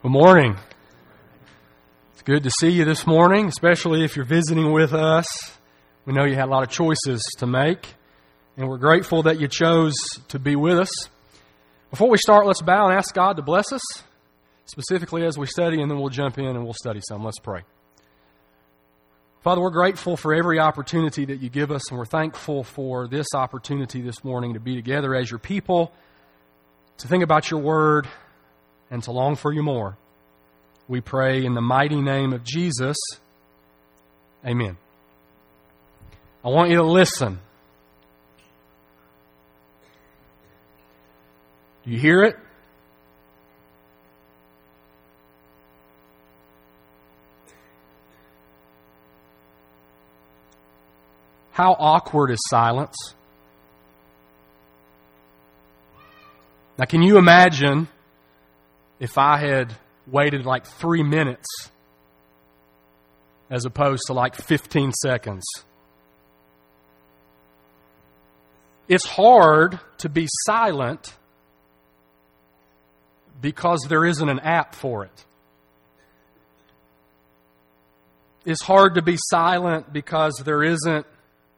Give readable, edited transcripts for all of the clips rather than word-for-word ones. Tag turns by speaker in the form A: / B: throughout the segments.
A: Good morning. It's good to see you this morning, especially if you're visiting with us. We know you had a lot of choices to make, and we're grateful that you chose to be with us. Before we start, let's bow and ask God to bless us, specifically as we study, and then we'll jump in and we'll study some. Let's pray. Father, we're grateful for every opportunity that you give us, and we're thankful for this opportunity this morning to be together as your people, to think about your word, and to long for you more. We pray in the mighty name of Jesus. Amen. I want you to listen. Do you hear it? How awkward is silence? Now, can you imagine if I had waited like 3 minutes as opposed to like 15 seconds? It's hard to be silent because there isn't an app for it. It's hard to be silent because there isn't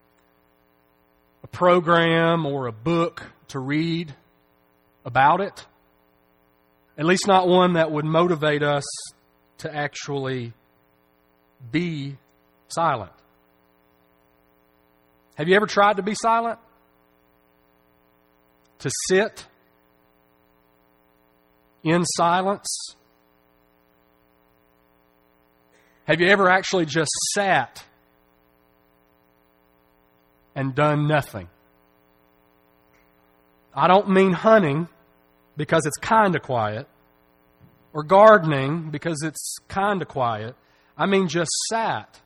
A: a program or a book to read about it. At least not one that would motivate us to actually be silent. Have you ever tried to be silent? To sit in silence? Have you ever actually just sat and done nothing? I don't mean hunting, because it's kind of quiet, or gardening because it's kind of quiet. I mean just sat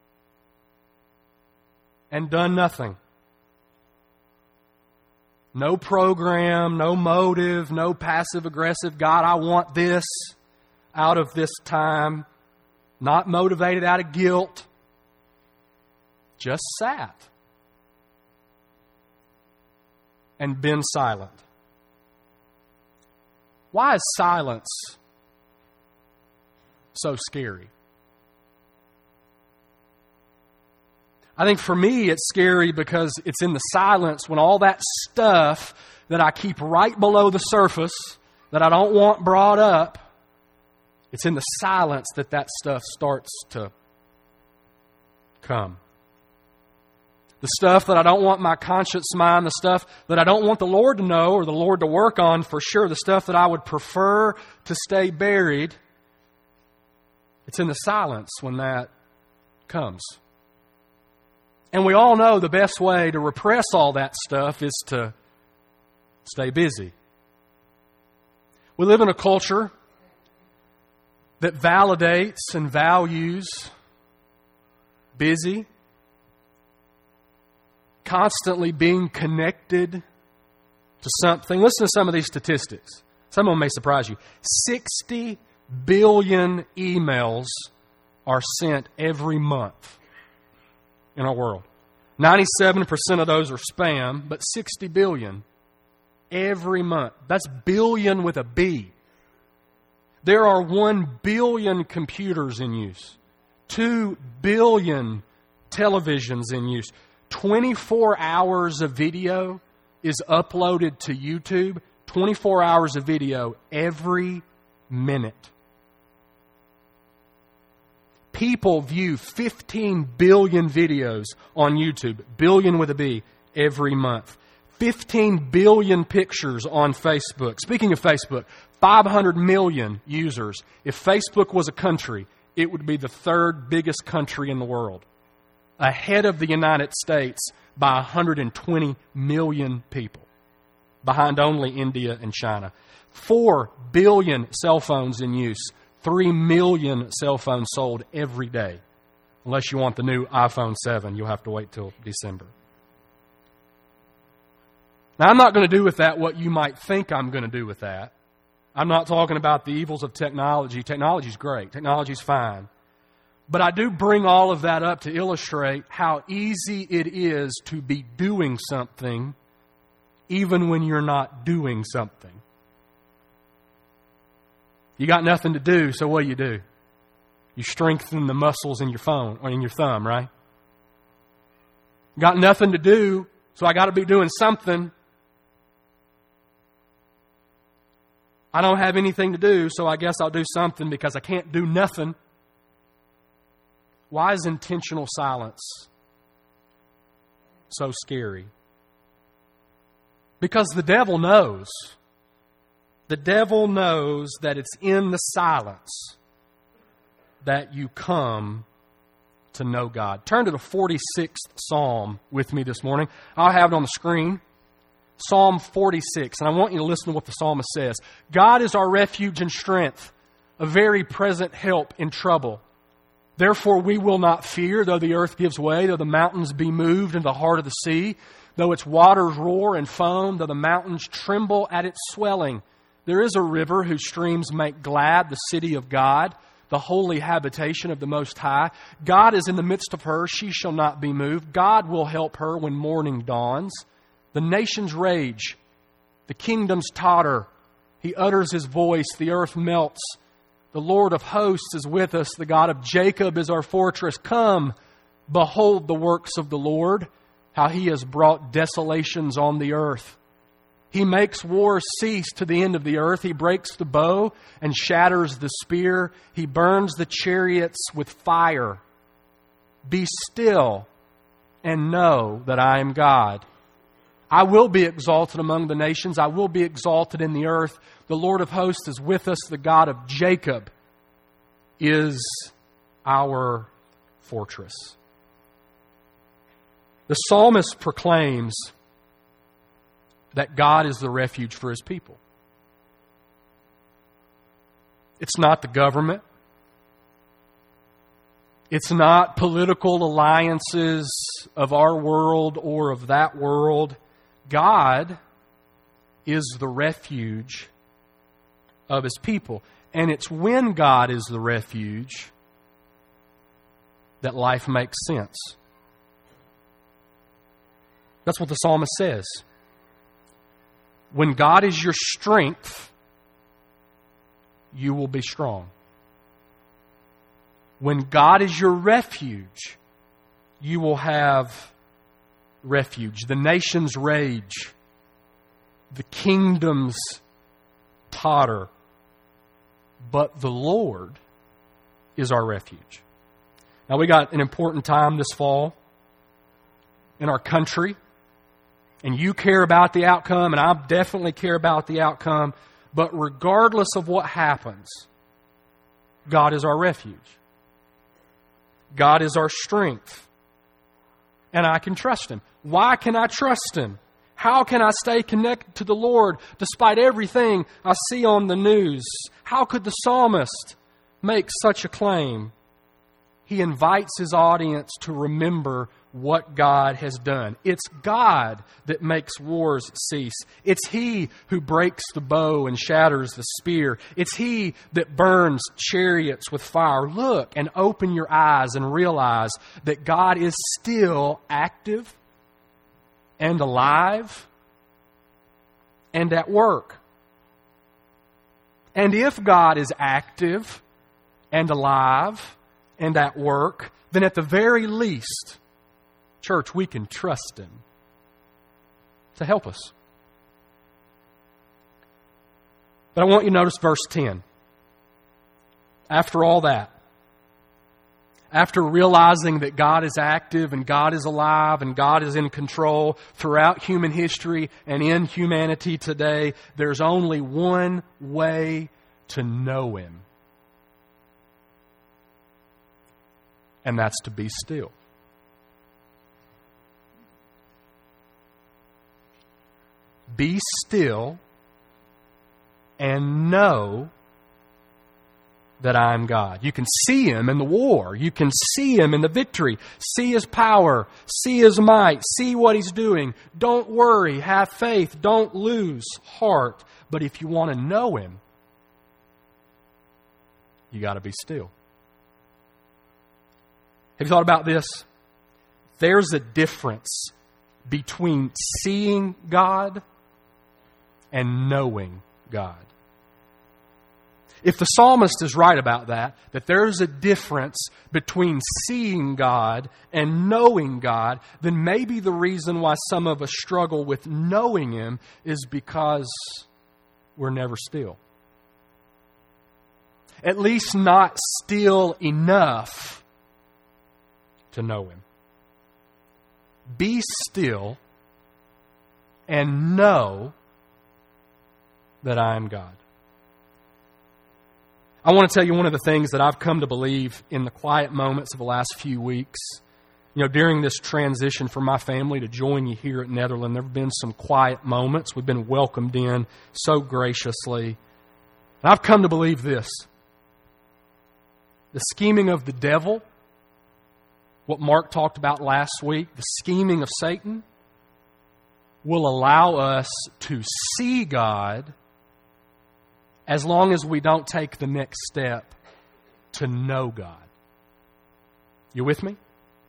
A: and done nothing. No program, no motive, no passive-aggressive, God, I want this out of this time. Not motivated out of guilt. Just sat and been silent. Why is silence so scary? I think for me it's scary because it's in the silence when all that stuff that I keep right below the surface that I don't want brought up, it's in the silence that stuff starts to come. The stuff that I don't want my conscience mind, the stuff that I don't want the Lord to know or the Lord to work on for sure, the stuff that I would prefer to stay buried, it's in the silence when that comes. And we all know the best way to repress all that stuff is to stay busy. We live in a culture that validates and values busy, constantly being connected to something. Listen to some of these statistics. Some of them may surprise you. 60 billion emails are sent every month in our world. 97% of those are spam, but 60 billion every month. That's billion with a B. There are 1 billion computers in use. 2 billion televisions in use. 24 hours of video is uploaded to YouTube. 24 hours of video every minute. People view 15 billion videos on YouTube, billion with a B, every month. 15 billion pictures on Facebook. Speaking of Facebook, 500 million users. If Facebook was a country, it would be the third biggest country in the world, ahead of the United States by 120 million people, behind only India and China. 4 billion cell phones in use, 3 million cell phones sold every day. Unless you want the new iPhone 7, you'll have to wait till December. Now, I'm not going to do with that what you might think I'm going to do with that. I'm not talking about the evils of technology. Technology's great. Technology's fine. But I do bring all of that up to illustrate how easy it is to be doing something even when you're not doing something. You got nothing to do, so what do? You strengthen the muscles in your phone or in your thumb, right? Got nothing to do, so I got to be doing something. I don't have anything to do, so I guess I'll do something because I can't do nothing. Why is intentional silence so scary? Because the devil knows. The devil knows that it's in the silence that you come to know God. Turn to the 46th Psalm with me this morning. I'll have it on the screen. Psalm 46. And I want you to listen to what the psalmist says. God is our refuge and strength, a very present help in trouble. Therefore we will not fear, though the earth gives way, though the mountains be moved into the heart of the sea, though its waters roar and foam, though the mountains tremble at its swelling. There is a river whose streams make glad the city of God, the holy habitation of the Most High. God is in the midst of her, she shall not be moved. God will help her when morning dawns. The nations rage, the kingdoms totter. He utters his voice, the earth melts. The Lord of hosts is with us, the God of Jacob is our fortress. Come, behold the works of the Lord, how he has brought desolations on the earth. He makes war cease to the end of the earth. He breaks the bow and shatters the spear. He burns the chariots with fire. Be still and know that I am God. I will be exalted among the nations. I will be exalted in the earth. The Lord of hosts is with us. The God of Jacob is our fortress. The psalmist proclaims that God is the refuge for His people. It's not the government. It's not political alliances of our world or of that world. God is the refuge of His people. And it's when God is the refuge that life makes sense. That's what the psalmist says. When God is your strength, you will be strong. When God is your refuge, you will have refuge. The nations rage. The kingdoms totter. But the Lord is our refuge. Now, we got an important time this fall in our country. And you care about the outcome, and I definitely care about the outcome. But regardless of what happens, God is our refuge. God is our strength. And I can trust Him. Why can I trust Him? How can I stay connected to the Lord despite everything I see on the news? How could the psalmist make such a claim? He invites his audience to remember what God has done. It's God that makes wars cease. It's He who breaks the bow and shatters the spear. It's He that burns chariots with fire. Look and open your eyes and realize that God is still active and alive and at work. And if God is active and alive and at work, then at the very least, church, we can trust Him to help us. But I want you to notice verse 10. After all that, after realizing that God is active and God is alive and God is in control throughout human history and in humanity today, there's only one way to know Him. And that's to be still. Be still and know that I am God. You can see Him in the war. You can see Him in the victory. See His power. See His might. See what He's doing. Don't worry. Have faith. Don't lose heart. But if you want to know Him, you got to be still. Have you thought about this? There's a difference between seeing God and knowing God. If the psalmist is right about that there's a difference between seeing God and knowing God, then maybe the reason why some of us struggle with knowing Him is because we're never still. At least not still enough to know Him. Be still and know that I am God. I want to tell you one of the things that I've come to believe in the quiet moments of the last few weeks. During this transition from my family to join you here at Netherland, there have been some quiet moments. We've been welcomed in so graciously. And I've come to believe this. The scheming of the devil, what Mark talked about last week, the scheming of Satan, will allow us to see God as long as we don't take the next step to know God. You with me?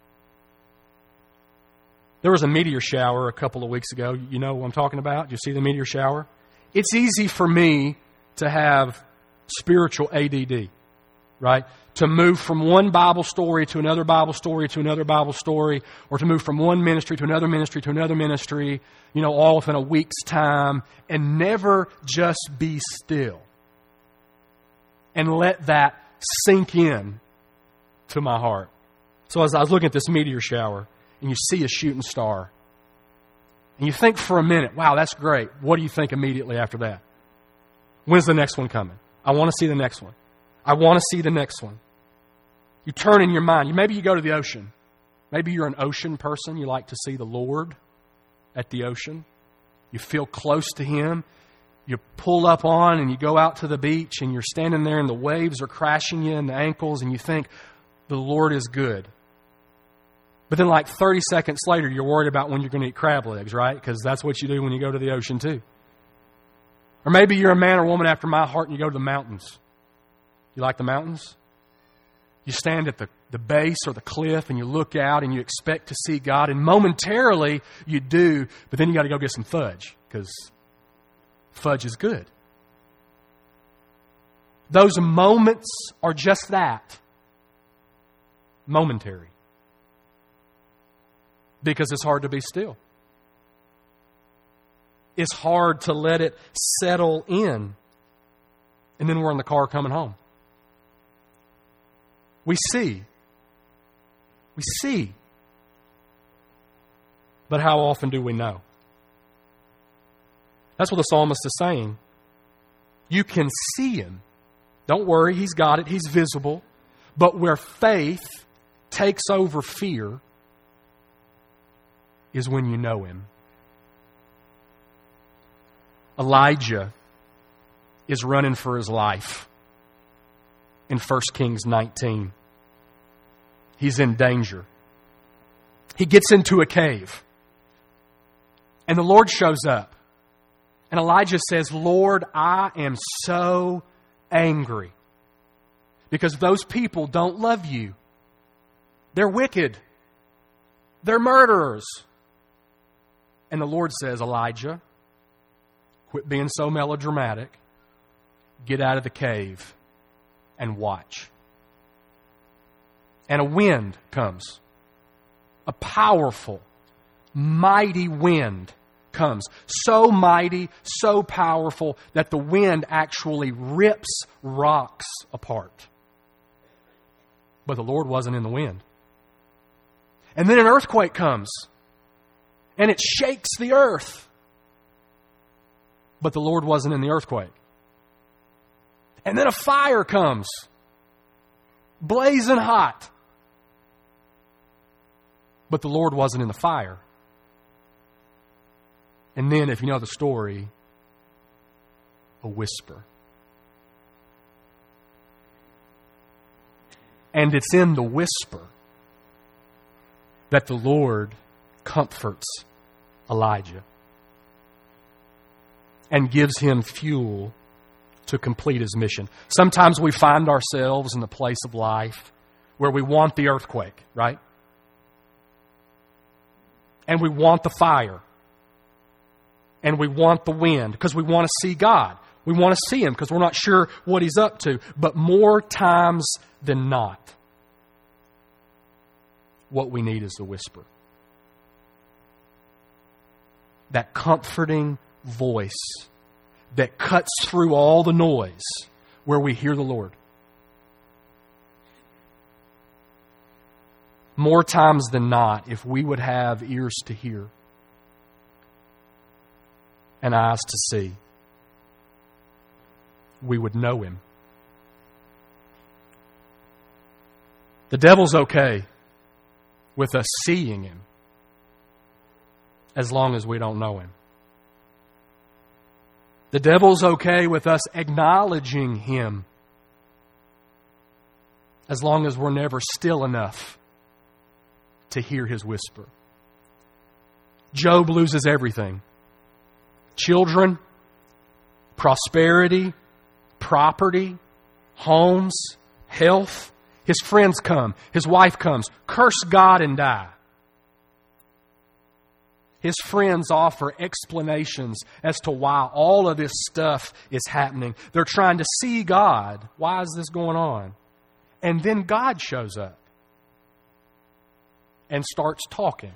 A: There was a meteor shower a couple of weeks ago. You know what I'm talking about? Did you see the meteor shower? It's easy for me to have spiritual ADD, right? To move from one Bible story to another Bible story to another Bible story, or to move from one ministry to another ministry to another ministry, all within a week's time, and never just be still. And let that sink in to my heart. So as I was looking at this meteor shower, and you see a shooting star, and you think for a minute, wow, that's great. What do you think immediately after that? When's the next one coming? I want to see the next one. I want to see the next one. You turn in your mind. Maybe you go to the ocean. Maybe you're an ocean person. You like to see the Lord at the ocean. You feel close to Him. You pull up on and you go out to the beach and you're standing there and the waves are crashing you in the ankles and you think, the Lord is good. But then like 30 seconds later, you're worried about when you're going to eat crab legs, right? Because that's what you do when you go to the ocean too. Or maybe you're a man or woman after my heart and you go to the mountains. You like the mountains? You stand at the base or the cliff and you look out and you expect to see God. And momentarily you do, but then you got to go get some fudge because fudge is good. Those moments are just that. Momentary. Because it's hard to be still. It's hard to let it settle in. And then we're in the car coming home. We see. But how often do we know? That's what the psalmist is saying. You can see Him. Don't worry, He's got it. He's visible. But where faith takes over fear is when you know Him. Elijah is running for his life in 1 Kings 19. He's in danger. He gets into a cave. And the Lord shows up. And Elijah says, Lord, I am so angry because those people don't love you. They're wicked. They're murderers. And the Lord says, Elijah, quit being so melodramatic. Get out of the cave and watch. And a wind comes. A powerful, mighty wind comes. So mighty, so powerful that the wind actually rips rocks apart. But the Lord wasn't in the wind. And then an earthquake comes. And it shakes the earth. But the Lord wasn't in the earthquake. And then a fire comes. Blazing hot. But the Lord wasn't in the fire. And then, if you know the story, a whisper. And it's in the whisper that the Lord comforts Elijah and gives him fuel to complete his mission. Sometimes we find ourselves in the place of life where we want the earthquake, right? And we want the fire. And we want the wind because we want to see God. We want to see Him because we're not sure what He's up to. But more times than not, what we need is the whisper. That comforting voice that cuts through all the noise where we hear the Lord. More times than not, if we would have ears to hear and eyes to see, we would know Him. The devil's okay with us seeing Him as long as we don't know Him. The devil's okay with us acknowledging Him as long as we're never still enough to hear His whisper. Job loses everything. Children, prosperity, property, homes, health. His friends come. His wife comes. Curse God and die. His friends offer explanations as to why all of this stuff is happening. They're trying to see God. Why is this going on? And then God shows up and starts talking.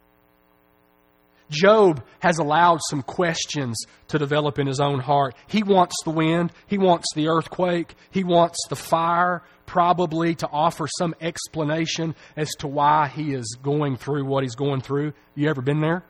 A: Job has allowed some questions to develop in his own heart. He wants the wind. He wants the earthquake. He wants the fire, probably to offer some explanation as to why he is going through what he's going through. You ever been there?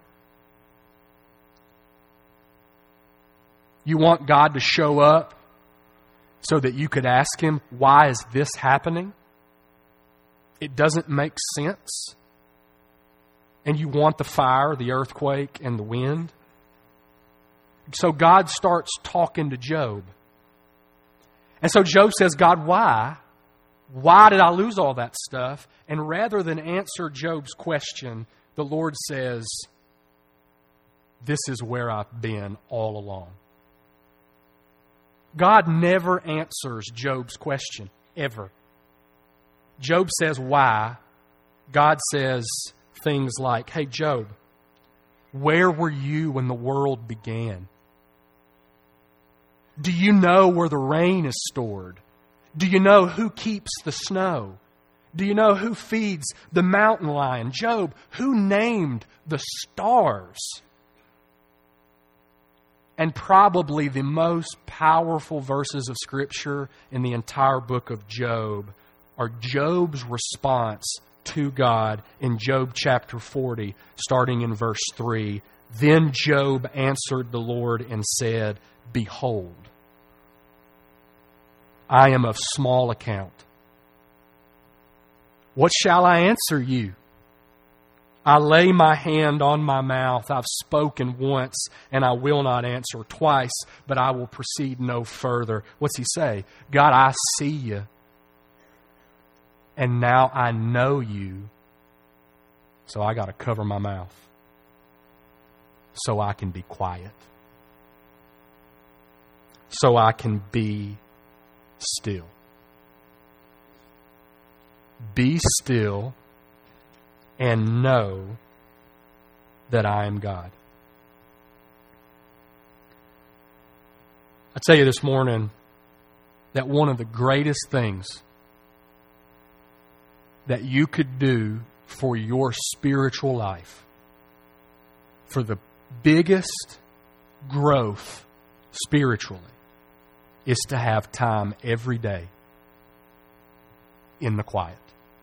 A: You want God to show up so that you could ask Him, why is this happening? It doesn't make sense. And you want the fire, the earthquake, and the wind. So God starts talking to Job. And so Job says, God, why? Why did I lose all that stuff? And rather than answer Job's question, the Lord says, this is where I've been all along. God never answers Job's question, ever. Job says, why? God says things like, hey, Job, where were you when the world began? Do you know where the rain is stored? Do you know who keeps the snow? Do you know who feeds the mountain lion? Job, who named the stars? And probably the most powerful verses of Scripture in the entire book of Job are Job's response to God in Job chapter 40, starting in verse 3. Then Job answered the Lord and said, behold, I am of small account. What shall I answer you? I lay my hand on my mouth. I've spoken once, and I will not answer twice, but I will proceed no further. What's he say? God, I see you, and now I know you, so I got to cover my mouth so I can be quiet, so I can be still. Be still and know that I am God. I tell you this morning that one of the greatest things that you could do for your spiritual life, for the biggest growth spiritually, is to have time every day in the quiet.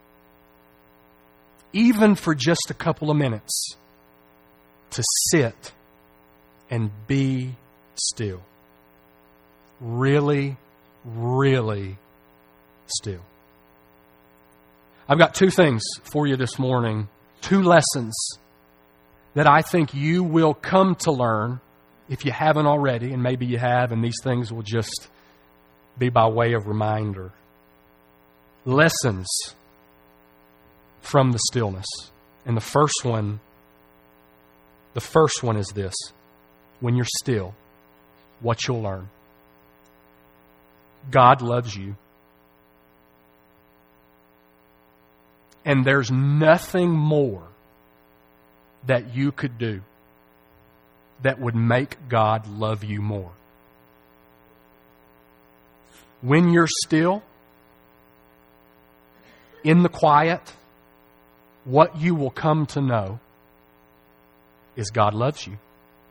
A: Even for just a couple of minutes, to sit and be still. Really, really still. I've got two things for you this morning, two lessons that I think you will come to learn if you haven't already, and maybe you have, and these things will just be by way of reminder. Lessons from the stillness. And the first one is this. When you're still, what you'll learn. God loves you. And there's nothing more that you could do that would make God love you more. when you're still, in the quiet, what you will come to know is God loves you.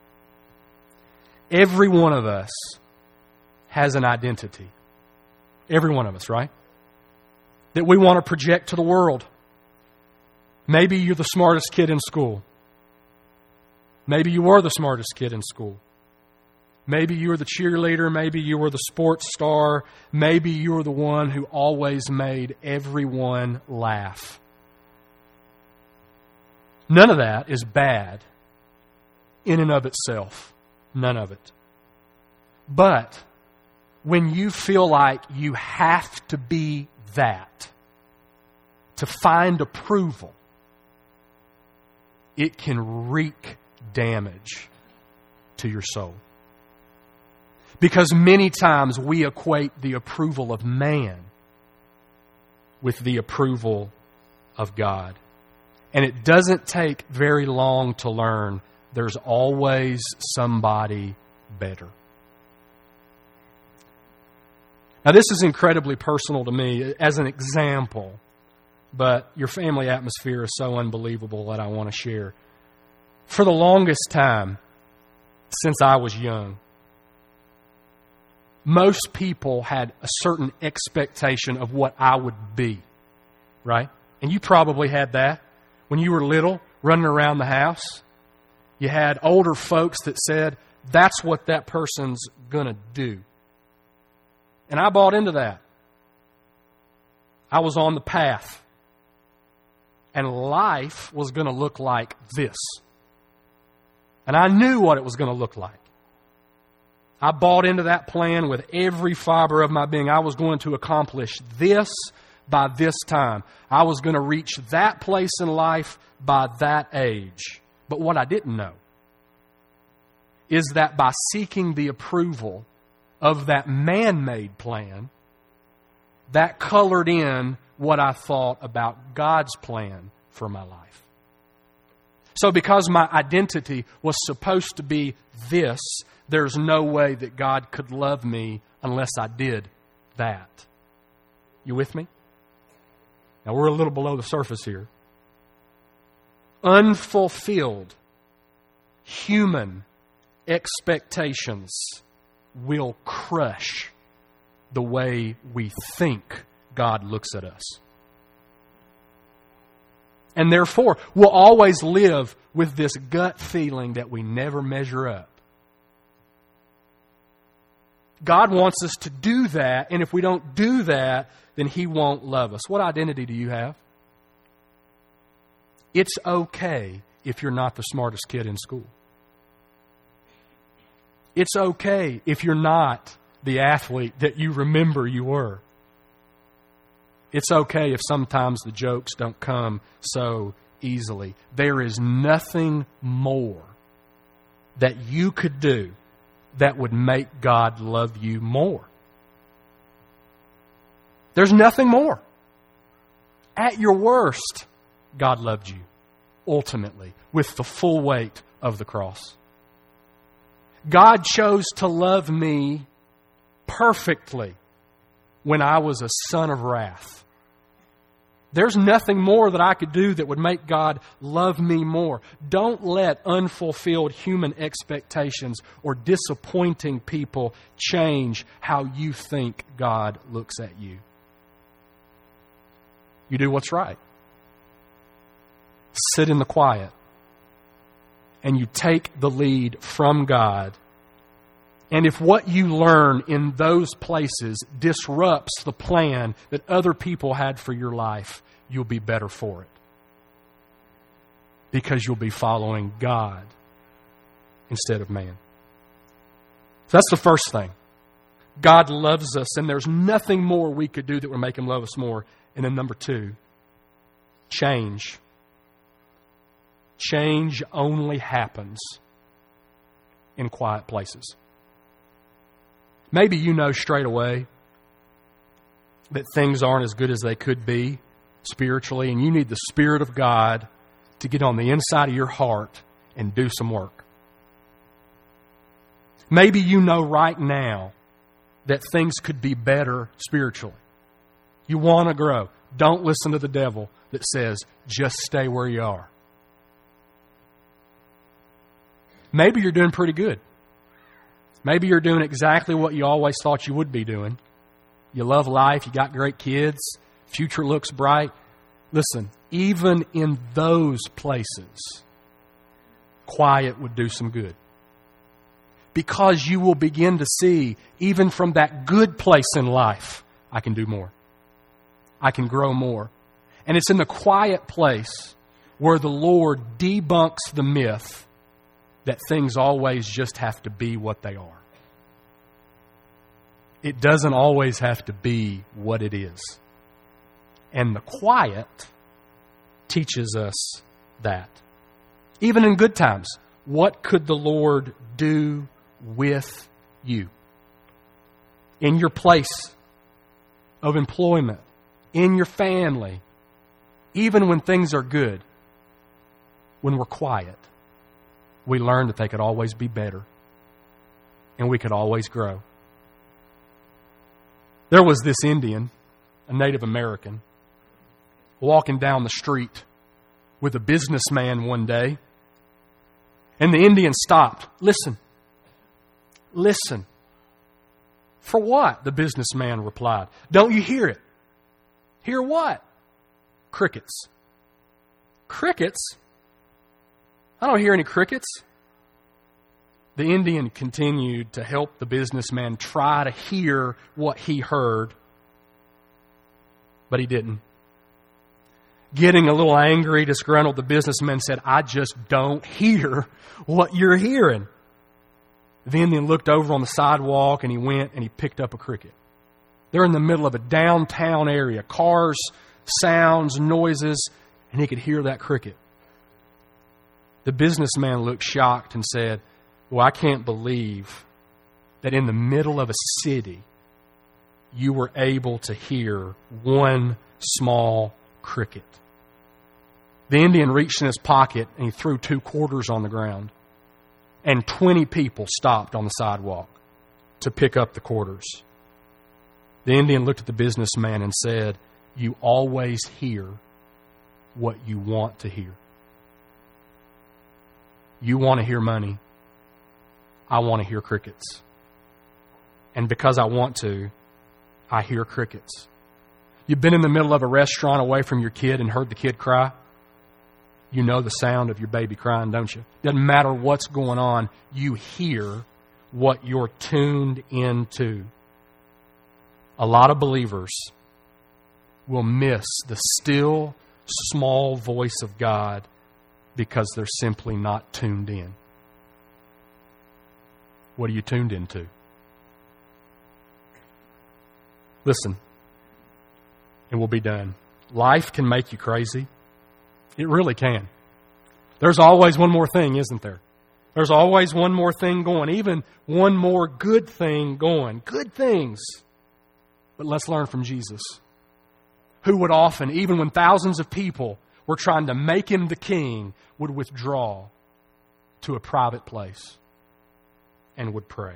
A: Every one of us has an identity. Every one of us, right? That we want to project to the world. Maybe you're the smartest kid in school. Maybe you were the smartest kid in school. Maybe you were the cheerleader. Maybe you were the sports star. Maybe you were the one who always made everyone laugh. None of that is bad in and of itself. None of it. But when you feel like you have to be that to find approval, it can wreak damage to your soul. Because many times we equate the approval of man with the approval of God. And it doesn't take very long to learn there's always somebody better. Now, this is incredibly personal to me as an example, but your family atmosphere is so unbelievable that I want to share. For the longest time, since I was young, most people had a certain expectation of what I would be, right? And you probably had that when you were little, running around the house. You had older folks that said, that's what that person's going to do. And I bought into that. I was on the path. And life was going to look like this. And I knew what it was going to look like. I bought into that plan with every fiber of my being. I was going to accomplish this by this time. I was going to reach that place in life by that age. But what I didn't know is that by seeking the approval of that man-made plan, that colored in what I thought about God's plan for my life. So because my identity was supposed to be this, there's no way that God could love me unless I did that. You with me? Now we're a little below the surface here. Unfulfilled human expectations will crush the way we think God looks at us. And therefore, we'll always live with this gut feeling that we never measure up. God wants us to do that, and if we don't do that, then He won't love us. What identity do you have? It's okay if you're not the smartest kid in school. It's okay if you're not the athlete that you remember you were. It's okay if sometimes the jokes don't come so easily. There is nothing more that you could do that would make God love you more. There's nothing more. At your worst, God loved you ultimately with the full weight of the cross. God chose to love me perfectly when I was a son of wrath. There's nothing more that I could do that would make God love me more. Don't let unfulfilled human expectations or disappointing people change how you think God looks at you. You do what's right. Sit in the quiet. And you take the lead from God. And if what you learn in those places disrupts the plan that other people had for your life, you'll be better for it. Because you'll be following God instead of man. So that's the first thing. God loves us, and there's nothing more we could do that would make Him love us more. And then number two, change. Change only happens in quiet places. Maybe you know straight away that things aren't as good as they could be spiritually, and you need the Spirit of God to get on the inside of your heart and do some work. Maybe you know right now that things could be better spiritually. You want to grow. Don't listen to the devil that says, just stay where you are. Maybe you're doing pretty good. Maybe you're doing exactly what you always thought you would be doing. You love life. You got great kids. Future looks bright. Listen, even in those places, quiet would do some good. Because you will begin to see, even from that good place in life, I can do more. I can grow more. And it's in the quiet place where the Lord debunks the myth that things always just have to be what they are. It doesn't always have to be what it is. And the quiet teaches us that. Even in good times, what could the Lord do with you? In your place of employment, in your family, even when things are good, when we're quiet, we learn that they could always be better and we could always grow. There was this Indian, a Native American, walking down the street with a businessman one day, and the Indian stopped. Listen. For what? The businessman replied. Don't you hear it? Hear what? Crickets. Crickets? I don't hear any crickets. The Indian continued to help the businessman try to hear what he heard, but he didn't. Getting a little angry, disgruntled, the businessman said, I just don't hear what you're hearing. The Indian looked over on the sidewalk and he went and he picked up a cricket. They're in the middle of a downtown area, cars, sounds, noises, and he could hear that cricket. The businessman looked shocked and said, well, I can't believe that in the middle of a city you were able to hear one small cricket. The Indian reached in his pocket and he threw 2 quarters on the ground. And 20 people stopped on the sidewalk to pick up the quarters. The Indian looked at the businessman and said, you always hear what you want to hear. You want to hear money. I want to hear crickets. And because I want to, I hear crickets. You've been in the middle of a restaurant away from your kid and heard the kid cry? You know the sound of your baby crying, don't you? Doesn't matter what's going on, you hear what you're tuned into. A lot of believers will miss the still, small voice of God because they're simply not tuned in. What are you tuned into? Listen, and we'll be done. Life can make you crazy. It really can. There's always one more thing, isn't there? There's always one more thing going, even one more good thing going. Good things. But let's learn from Jesus, who would often, even when thousands of people were trying to make him the king, would withdraw to a private place and would pray.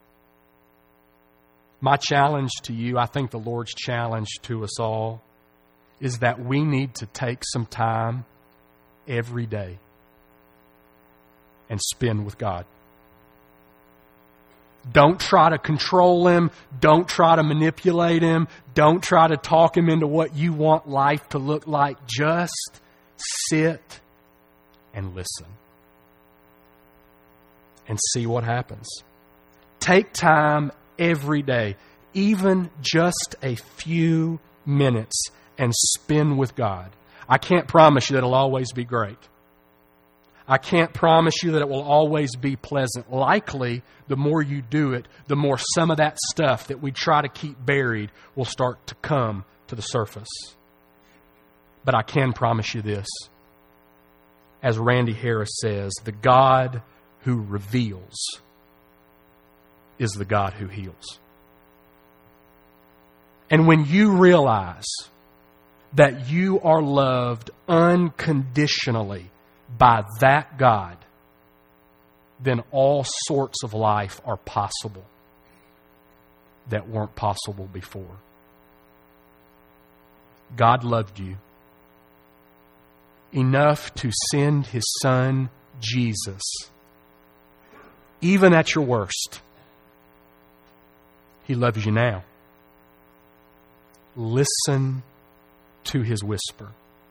A: My challenge to you, I think the Lord's challenge to us all, is that we need to take some time every day and spend with God. Don't try to control him. Don't try to manipulate him. Don't try to talk him into what you want life to look like. Just sit and listen and see what happens. Take time every day, even just a few minutes, and spend with God. I can't promise you that it'll always be great. I can't promise you that it will always be pleasant. Likely, the more you do it, the more some of that stuff that we try to keep buried will start to come to the surface. But I can promise you this. As Randy Harris says, the God who reveals is the God who heals. And when you realize that you are loved unconditionally by that God, then all sorts of life are possible. that weren't possible before. God loved you enough to send His Son, Jesus, even at your worst. He loves you now. Listen to His whisper.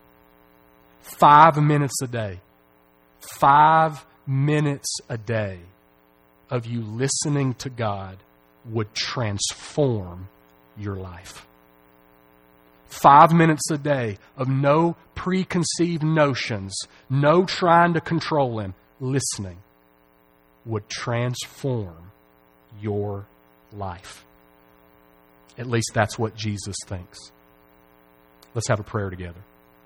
A: 5 minutes a day. 5 minutes a day of you listening to God would transform your life. 5 minutes a day of no preconceived notions, no trying to control Him, listening would transform your life. At least that's what Jesus thinks. Let's have a prayer together.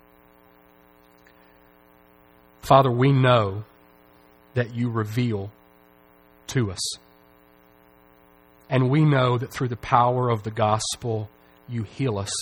A: Father, we know that You reveal to us. And we know that through the power of the gospel, You heal us.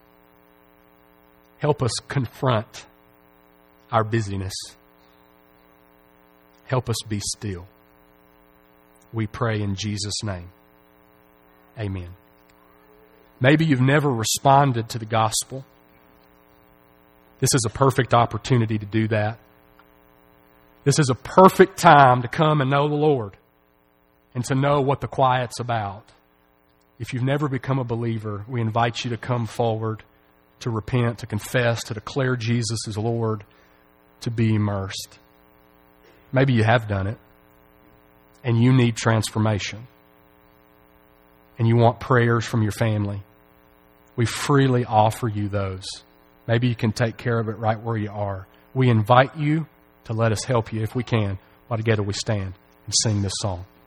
A: Help us confront our busyness. Help us be still. We pray in Jesus' name. Amen. Maybe you've never responded to the gospel. This is a perfect opportunity to do that. This is a perfect time to come and know the Lord and to know what the quiet's about. If you've never become a believer, we invite you to come forward, to repent, to confess, to declare Jesus as Lord, to be immersed. Maybe you have done it, and you need transformation, and you want prayers from your family. We freely offer you those. Maybe you can take care of it right where you are. We invite you to let us help you if we can, while together we stand and sing this song.